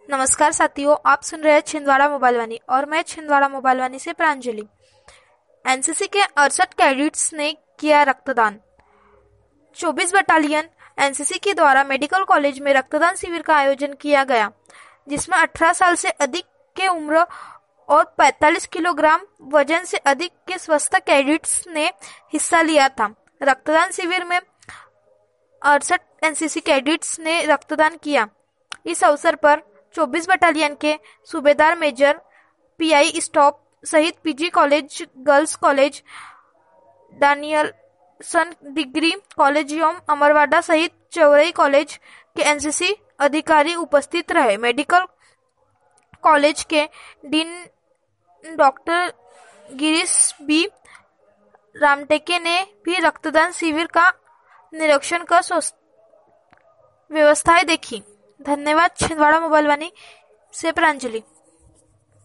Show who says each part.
Speaker 1: नमस्कार साथियों, आप सुन रहे हैं छिंदवाड़ा मोबाइल वाणी और मैं छिंदवाड़ा मोबाइल वाणी से प्रांजलि। एनसीसी के 68 कैडेट्स ने किया रक्तदान। 24 बटालियन एनसीसी के द्वारा मेडिकल कॉलेज में रक्तदान शिविर का आयोजन किया गया, जिसमें 18 साल से अधिक के उम्र और 45 किलोग्राम वजन से अधिक के स्वस्थ कैडेट्स ने हिस्सा लिया था। रक्तदान शिविर में 68 एनसीसी कैडेट्स ने रक्तदान किया। इस अवसर पर 24 बटालियन के सूबेदार मेजर पीआई स्टॉप सहित PG college, girls college, Danielson degree college एवं अमरवाड़ा सहित चौरई कॉलेज के एनसीसी अधिकारी उपस्थित रहे। मेडिकल कॉलेज के dean doctor Girish B Ramteke ने भी रक्तदान शिविर का निरीक्षण कर व्यवस्थाएं देखी। धन्यवाद। छिंदवाड़ा मोबाइल वाणी से प्रांजलि।